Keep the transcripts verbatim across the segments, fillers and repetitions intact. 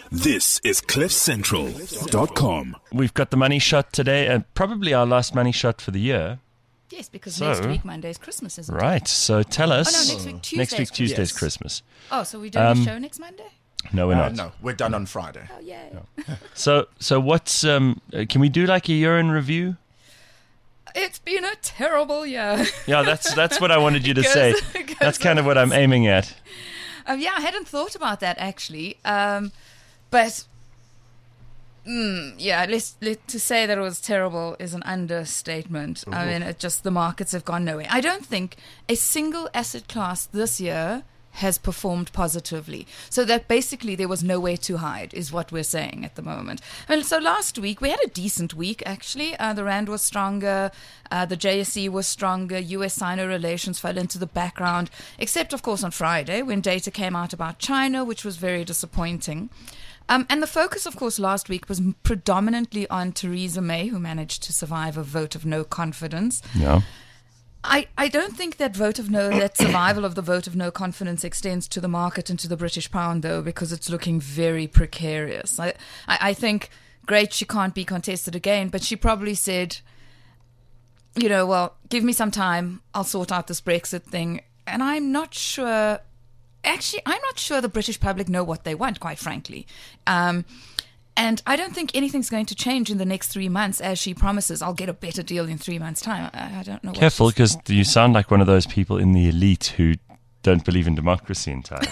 This is cliff central dot com. We've got the money shot today, and probably our last money shot for the year. Yes, because So- next week Monday is Christmas, isn't it? Right, so tell us. Oh, no, next week Tuesday Next week is Tuesday's Yes. Christmas. Oh, so we don't Um, have a show next Monday? No, we're Uh, not. no, we're done on Friday. Oh, yay. So, so what's um? uh, Can we do like a year in review? It's been a terrible year. Yeah, that's that's what I wanted you to Because- say. because That's kind of what I'm aiming at. Um, yeah, I hadn't thought about that actually. Um, but mm, yeah, let's, let, to say that it was terrible is an understatement. I mean, it just the markets have gone nowhere. I don't think a single asset class this year has performed positively. So that basically there was nowhere to hide is what we're saying at the moment. I mean, so last week we had a decent week actually. Uh, the Rand was stronger, uh, the J S E was stronger, U S-Sino relations fell into the background, except of course on Friday when data came out about China, which was very disappointing. Um, and the focus, of course, last week was predominantly on Theresa May, who managed to survive a vote of no confidence. Yeah. I, I don't think that vote of no, that survival of the vote of no confidence extends to the market and to the British pound, though, because it's looking very precarious. I, I, I think, great, she can't be contested again, but she probably said, you know, well, give me some time, I'll sort out this Brexit thing. And I'm not sure, actually, I'm not sure the British public know what they want, quite frankly. Um, And I don't think anything's going to change in the next three months, as she promises. I'll get a better deal in three months' time. I, I don't know. What Careful, she's- because you sound like one of those people in the elite who don't believe in democracy entirely.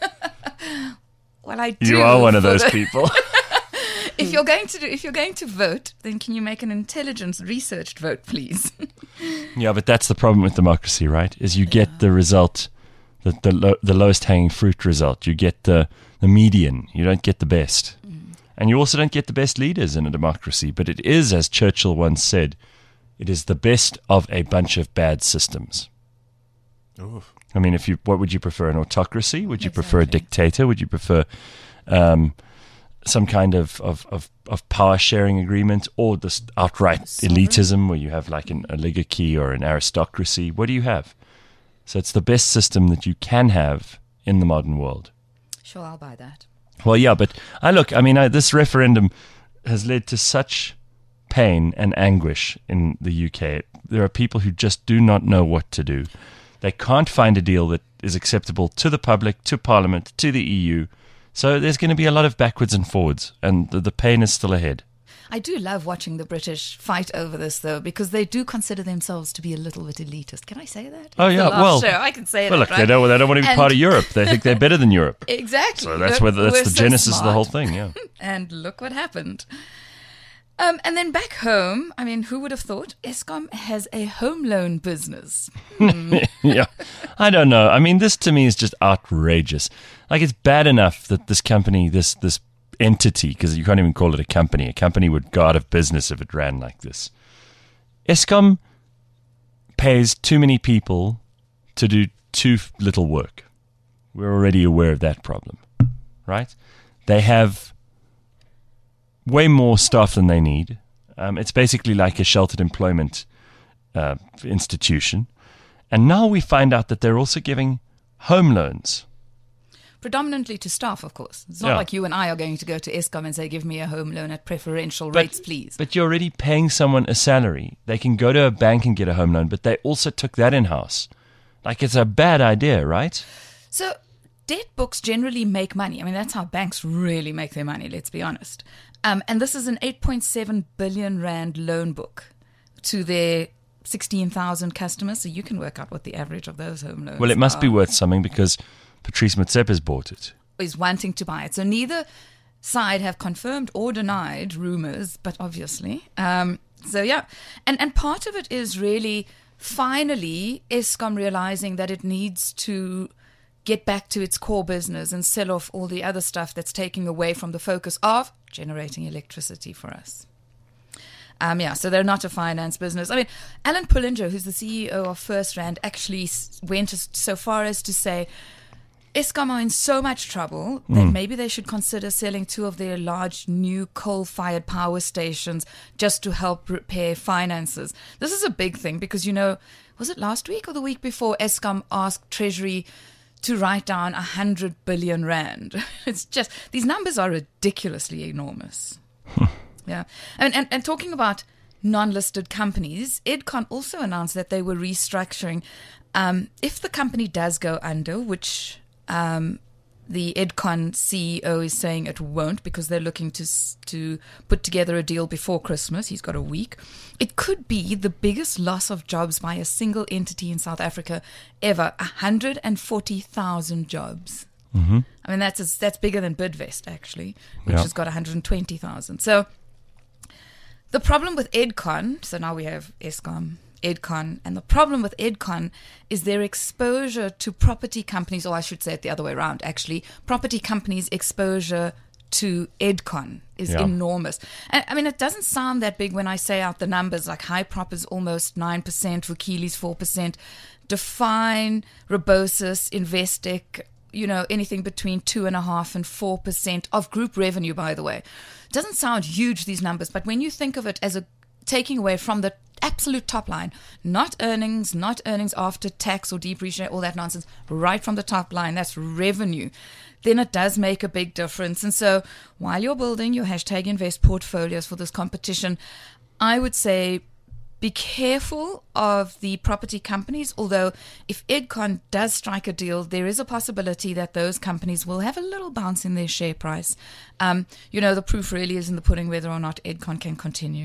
Well, I do. You are one of for those the- people. If you're going to do, if you're going to vote, then can you make an intelligence researched vote, please? Yeah, but that's the problem with democracy, right? Is you get the result, the the, lo- the lowest hanging fruit result. You get the, the median. You don't get the best. And you also don't get the best leaders in a democracy. But it is, as Churchill once said, it is the best of a bunch of bad systems. Oof. I mean, if you, what would you prefer? An autocracy? Would you prefer a Exactly. dictator? Would you prefer um, some kind of, of, of, of power sharing agreement, or just outright Sovereign. elitism where you have like an oligarchy or an aristocracy? What do you have? So it's the best system that you can have in the modern world. Sure, I'll buy that. Well, yeah, but I look, I mean, I, this referendum has led to such pain and anguish in the U K. There are people who just do not know what to do. They can't find a deal that is acceptable to the public, to Parliament, to the E U. So there's going to be a lot of backwards and forwards, and the, the pain is still ahead. I do love watching the British fight over this, though, because they do consider themselves to be a little bit elitist. Can I say that? Oh, It's yeah, the last well- show. I can say Well, that. look, they right? don't, they don't want to be And- part of Europe. They think they're better than Europe. Exactly. So that's Look, where that's we're the so genesis of the whole smart. thing, yeah. And look what happened. Um, and then back home, I mean, who would have thought Eskom has a home loan business? Yeah, I don't know. I mean, this to me is just outrageous. Like, it's bad enough that this company, this this entity, because you can't even call it a company. A company would go out of business if it ran like this. Eskom pays too many people to do too f- little work. We're already aware of that problem, right? They have way more staff than they need. Um, it's basically like a sheltered employment uh, institution. And now we find out that they're also giving home loans. Predominantly to staff, of course. It's not Yeah. like you and I are going to go to Eskom and say, give me a home loan at preferential But- rates, please. But you're already paying someone a salary. They can go to a bank and get a home loan, but they also took that in-house. Like, it's a bad idea, right? So debt books generally make money. I mean, that's how banks really make their money, let's be honest. Um, and this is an eight point seven billion rand loan book to their sixteen thousand customers. So you can work out what the average of those home loans Well, it must be are. worth something because Patrice Motsepe's bought it. Is wanting to buy it. So neither side have confirmed or denied rumors, but obviously. Um, so yeah, and and part of it is really finally Eskom realizing that it needs to get back to its core business and sell off all the other stuff that's taking away from the focus of generating electricity for us. Um, yeah, so they're not a finance business. I mean, Alan Pullinger, who's the C E O of First Rand, actually s- went as, so far as to say Eskom are in so much trouble that maybe they should consider selling two of their large new coal-fired power stations just to help repair finances. This is a big thing because, you know, was it last week or the week before Eskom asked Treasury to write down a hundred billion rand. It's just, these numbers are ridiculously enormous. Yeah. And, and, and talking about non-listed companies, Edcon also announced that they were restructuring. Um, if the company does go under, which um, the Edcon C E O is saying it won't because they're looking to to put together a deal before Christmas. He's got a week. It could be the biggest loss of jobs by a single entity in South Africa ever, one hundred forty thousand jobs. Mm-hmm. I mean, that's that's bigger than Bidvest, actually, which Yeah. has got one hundred twenty thousand. So the problem with Edcon, so now we have Eskom, Edcon, and the problem with Edcon is their exposure to property companies, or I should say it the other way around, actually. Property companies' exposure to Edcon is Yeah. enormous. And, I mean, it doesn't sound that big when I say out the numbers, like Hyprop is almost nine percent, Vukile's four percent, Define, Robosis, Investec, you know, anything between two and a half and four percent of group revenue, by the way. Doesn't sound huge, these numbers, but when you think of it as a taking away from the absolute top line, not earnings, not earnings after tax or depreciation, all that nonsense, right from the top line, that's revenue, then it does make a big difference. And so while you're building your hashtag invest portfolios for this competition, I would say be careful of the property companies, although if Edcon does strike a deal, there is a possibility that those companies will have a little bounce in their share price. Um, you know, the proof really is in the pudding whether or not Edcon can continue.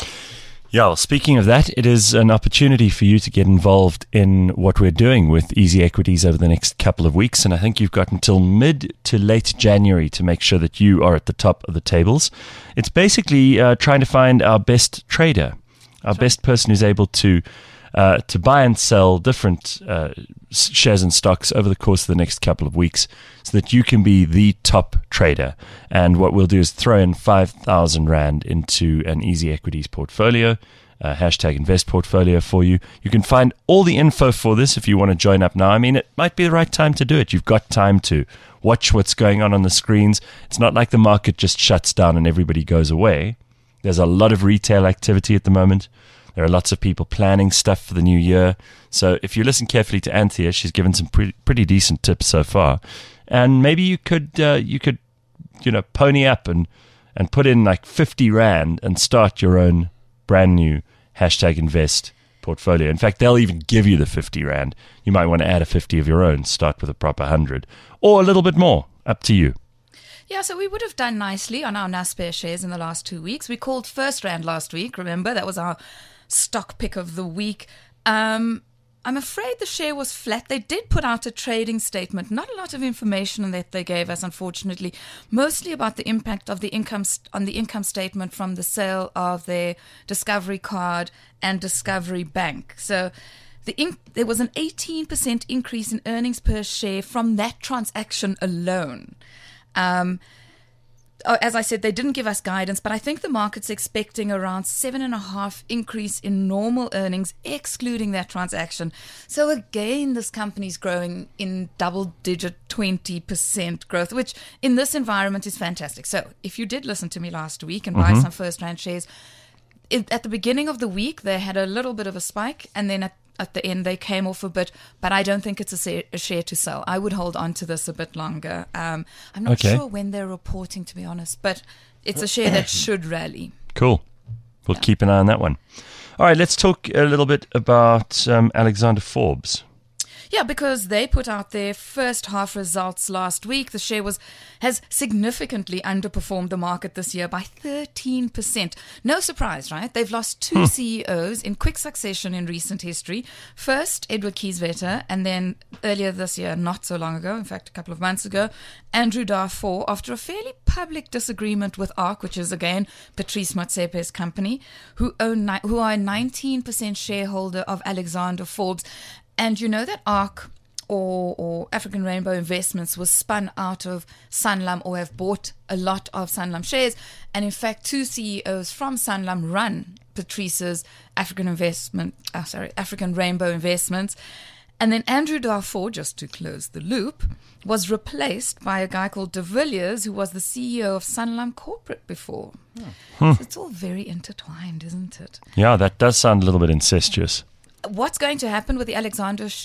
Yeah, well, speaking of that, it is an opportunity for you to get involved in what we're doing with Easy Equities over the next couple of weeks. And I think you've got until mid to late January to make sure that you are at the top of the tables. It's basically uh, trying to find our best trader, our best person who's able to uh, to buy and sell different uh, shares and stocks over the course of the next couple of weeks so that you can be the top trader. And what we'll do is throw in five thousand Rand into an Easy Equities portfolio, uh, hashtag invest portfolio for you. You can find all the info for this if you want to join up now. I mean, it might be the right time to do it. You've got time to watch what's going on on the screens. It's not like the market just shuts down and everybody goes away. There's a lot of retail activity at the moment. There are lots of people planning stuff for the new year. So if you listen carefully to Anthea, she's given some pretty, pretty decent tips so far. And maybe you could, uh, you could, you know, pony up and, and put in like fifty Rand and start your own brand new hashtag invest portfolio. In fact, they'll even give you the fifty Rand. You might want to add a fifty of your own, start with a proper one hundred or a little bit more. Up to you. Yeah, so we would have done nicely on our Naspers shares in the last two weeks. We called First Rand last week, remember? That was our stock pick of the week. Um, I'm afraid the share was flat. They did put out a trading statement. Not a lot of information that they gave us, unfortunately. Mostly about the impact of the income st- on the income statement from the sale of their Discovery Card and Discovery Bank. So the inc- there was an eighteen percent increase in earnings per share from that transaction alone. Um, as I said, they didn't give us guidance, but I think the market's expecting around seven and a half increase in normal earnings, excluding that transaction. So again, this company's growing in double-digit twenty percent growth, which in this environment is fantastic. So if you did listen to me last week and buy Mm-hmm. some First Rand shares, it, at the beginning of the week, they had a little bit of a spike, and then at At the end, they came off a bit, but I don't think it's a, sa- a share to sell. I would hold on to this a bit longer. Um, I'm not Okay. sure when they're reporting, to be honest, but it's a share that should rally. Cool. We'll Yeah. keep an eye on that one. All right, let's talk a little bit about um, Alexander Forbes. Yeah, because they put out their first half results last week. The share was has significantly underperformed the market this year by thirteen percent. No surprise, right? They've lost two C E Os in quick succession in recent history. First, Edward Kieswetter, and then earlier this year, not so long ago, in fact, a couple of months ago, Andrew Darfour, after a fairly public disagreement with ARC, which is, again, Patrice Motsepe's company, who own ni- who are a nineteen percent shareholder of Alexander Forbes. And you know that ARC or, or African Rainbow Investments was spun out of Sanlam or have bought a lot of Sanlam shares. And in fact, two C E Os from Sanlam run Patrice's African investment, oh, sorry, African Rainbow Investments. And then Andrew Darfour, just to close the loop, was replaced by a guy called De Villiers, who was the C E O of Sanlam Corporate before. Hmm. So it's all very intertwined, isn't it? Yeah, that does sound a little bit incestuous. What's going to happen with the Alexander sh-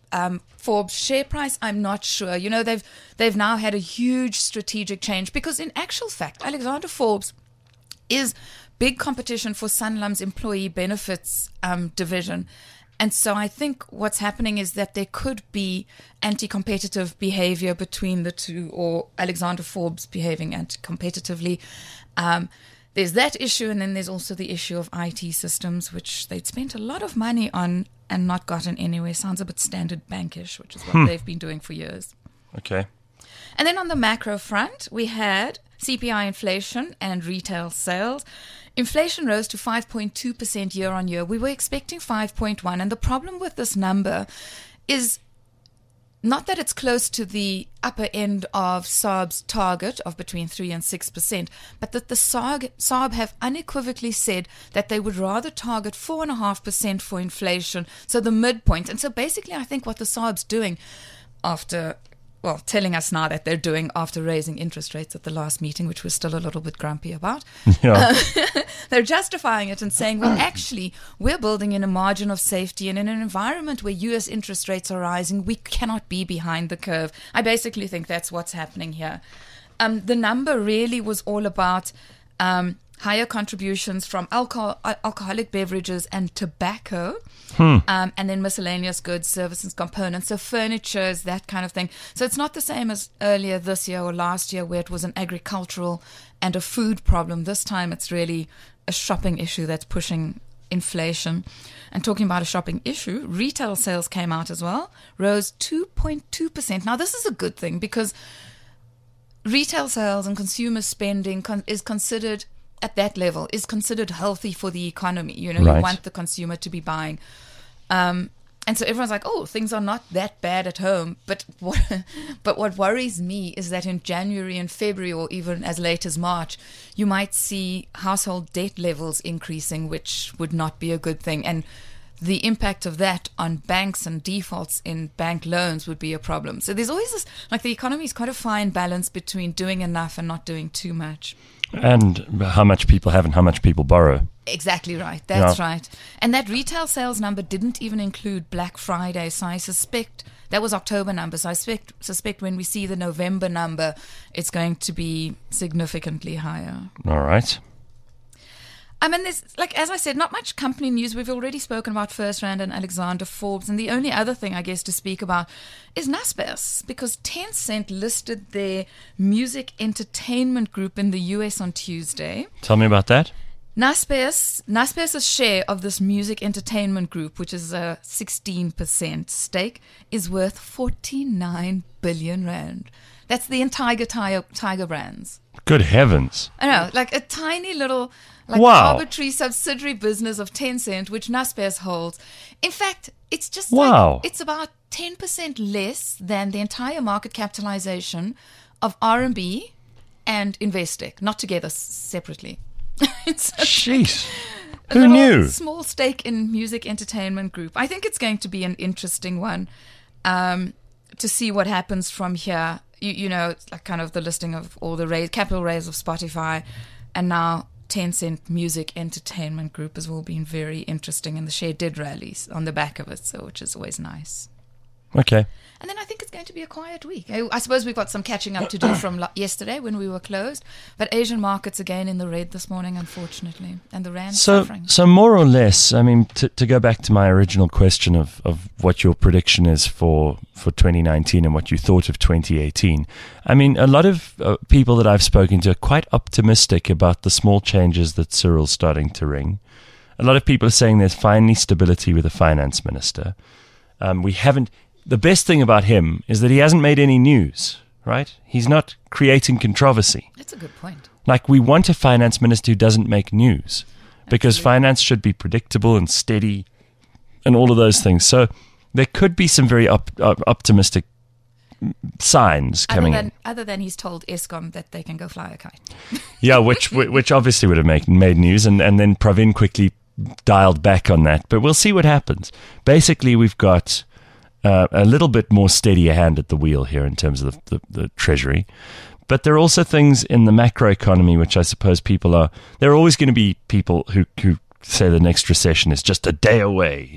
Um, Forbes share price, I'm not sure. You know, they've they've now had a huge strategic change because in actual fact, Alexander Forbes is big competition for Sanlam's employee benefits um, division. And so I think what's happening is that there could be anti-competitive behavior between the two, or Alexander Forbes behaving anti-competitively. Um, there's that issue, and then there's also the issue of I T systems, which they'd spent a lot of money on and not gotten anywhere. Sounds a bit standard bankish, which is what Hmm. they've been doing for years. Okay. And then on the macro front, we had C P I inflation and retail sales. Inflation rose to five point two percent year on year. We were expecting five point one. And the problem with this number is not that it's close to the upper end of S A R B's target of between three and six percent, but that the S A R B, S A R B have unequivocally said that they would rather target four point five percent for inflation, so the midpoint. And so basically I think what the S A R B's doing after... well, telling us now that they're doing after raising interest rates at the last meeting, which we're still a little bit grumpy about. Yeah. Uh, they're justifying it and saying, well, actually, we're building in a margin of safety, and in an environment where U S interest rates are rising, we cannot be behind the curve. I basically think that's what's happening here. Um, the number really was all about um, higher contributions from alcohol, alcoholic beverages and tobacco. Hmm. Um, and then miscellaneous goods, services, components, so furnitures, that kind of thing. So it's not the same as earlier this year or last year where it was an agricultural and a food problem. This time it's really a shopping issue that's pushing inflation. And talking about a shopping issue, retail sales came out as well, rose two point two percent. Now this is a good thing because retail sales and consumer spending con- is considered... at that level is considered healthy for the economy. You know, Right. you want the consumer to be buying. Um, and so everyone's like, oh, things are not that bad at home. But what, but what worries me is that in January and February, or even as late as March, you might see household debt levels increasing, which would not be a good thing. And the impact of that on banks and defaults in bank loans would be a problem. So there's always this, like the economy is quite a fine balance between doing enough and not doing too much. And how much people have and how much people borrow. Exactly right. That's Yeah. right. And that retail sales number didn't even include Black Friday. So I suspect that was October numbers. So I suspect, suspect when we see the November number, it's going to be significantly higher. All right. I mean, there's, like, as I said, not much company news. We've already spoken about First Rand and Alexander Forbes. And the only other thing, I guess, to speak about is Naspers, because Tencent listed their music entertainment group in the U S on Tuesday. Tell me about that. Naspers, Naspers' share of this music entertainment group, which is a sixteen percent stake, is worth forty-nine billion rand. That's the entire Tiger, Tiger Brands. Good heavens. I know, like a tiny little, like Wow. arbitrary subsidiary business of Tencent, which Naspers holds. In fact, it's just Wow. like, it's about ten percent less than the entire market capitalization of R and B and Investec, not together, s- separately. It's a Jeez. a Who little knew? small stake in music entertainment group. I think it's going to be an interesting one um, to see what happens from here. You, you know, it's like kind of the listing of all the raise, capital raise of Spotify, and now Tencent Music Entertainment Group has all been very interesting, and the share did rally on the back of it, so which is always nice. Okay. And then I think it's going to be a quiet week. I, I suppose we've got some catching up to do from lo- yesterday when we were closed, but Asian markets again in the red this morning, unfortunately, and the rand So, suffering. so more or less, I mean, to, to go back to my original question of, of what your prediction is for, for twenty nineteen and what you thought of twenty eighteen, I mean, a lot of uh, people that I've spoken to are quite optimistic about the small changes that Cyril's starting to ring. A lot of people are saying there's finally stability with the finance minister. Um, we haven't... The best thing about him is that he hasn't made any news, right? He's not creating controversy. That's a good point. Like, we want a finance minister who doesn't make news, because finance should be predictable and steady and all of those things. So there could be some very op- op- optimistic signs Other coming than, in. other than he's told Eskom that they can go fly a kite. Yeah, which which obviously would have made, made news, and, and then Pravin quickly dialed back on that. But we'll see what happens. Basically, we've got uh, a little bit more steady a hand at the wheel here in terms of the, the, the Treasury. But there are also things in the macroeconomy which I suppose people are... There are always going to be people who, who say the next recession is just a day away, you know?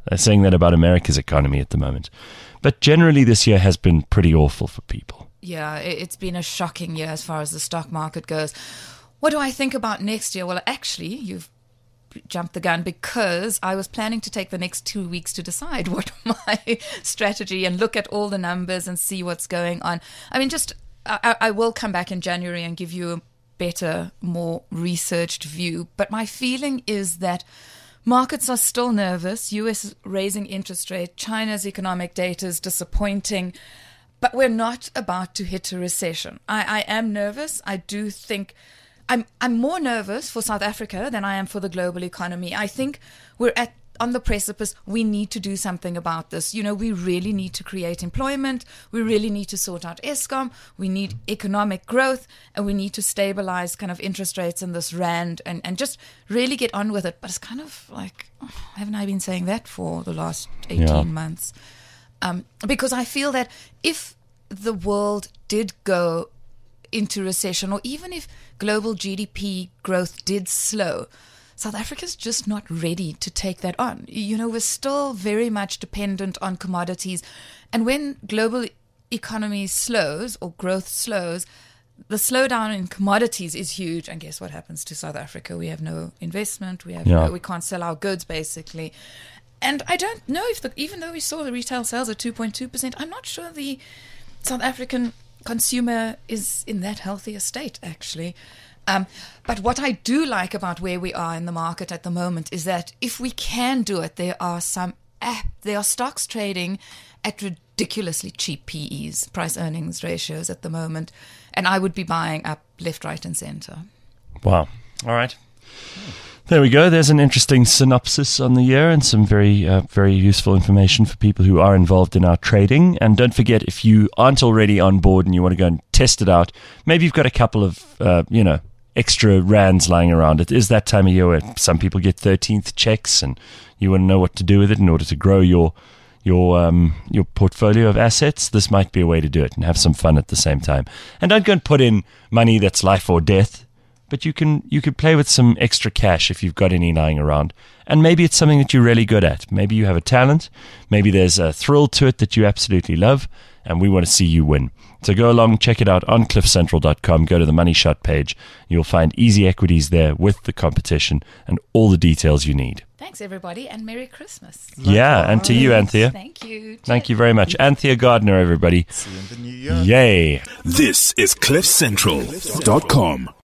They're saying that about America's economy at the moment. But generally, this year has been pretty awful for people. Yeah, it- it's been a shocking year as far as the stock market goes. What do I think about next year? Well, actually, you've jumped the gun because I was planning to take the next two weeks to decide what my strategy and look at all the numbers and see what's going on. I mean, just I, I will come back in January and give you a better, more researched view. But my feeling is that markets are still nervous. U S is raising interest rate. China's economic data is disappointing. But we're not about to hit a recession. I, I am nervous. I do think I'm I'm more nervous for South Africa than I am for the global economy. I think we're at on the precipice. We need to do something about this. You know, we really need to create employment. We really need to sort out Eskom. We need economic growth, and we need to stabilize kind of interest rates in this rand and, and just really get on with it. But it's kind of like, haven't I been saying that for the last eighteen Yeah. months? Um, because I feel that if the world did go into recession, or even if global G D P growth did slow, South Africa's just not ready to take that on. You know, we're still very much dependent on commodities. And when global economy slows or growth slows, the slowdown in commodities is huge. And guess what happens to South Africa? We have no investment. We have Yeah. no, we can't sell our goods, basically. And I don't know if the, even though we saw the retail sales at two point two percent, I'm not sure the South African consumer is in that healthy a state, actually. Um, but what I do like about where we are in the market at the moment is that if we can do it, there are some app, there are stocks trading at ridiculously cheap P Es, price earnings ratios at the moment, and I would be buying up left, right, and center. Wow. All right. There we go. There's an interesting synopsis on the year and some very, uh, very useful information for people who are involved in our trading. And don't forget, if you aren't already on board and you want to go and test it out, maybe you've got a couple of, uh, you know, extra rands lying around. It is that time of year where some people get thirteenth checks and you want to know what to do with it in order to grow your your um, your portfolio of assets. This might be a way to do it and have some fun at the same time. And don't go and put in money that's life or death. But you can you could play with some extra cash if you've got any lying around. And maybe it's something that you're really good at. Maybe you have a talent. Maybe there's a thrill to it that you absolutely love. And we want to see you win. So go along, check it out on cliff central dot com. Go to the Money Shot page. You'll find easy equities there with the competition and all the details you need. Thanks, everybody, and Merry Christmas. Yeah, and to you, Anthea. Thank you. Thank you very much. Anthea Gardner, everybody. See you in the new year. Yay. This is cliff central dot com.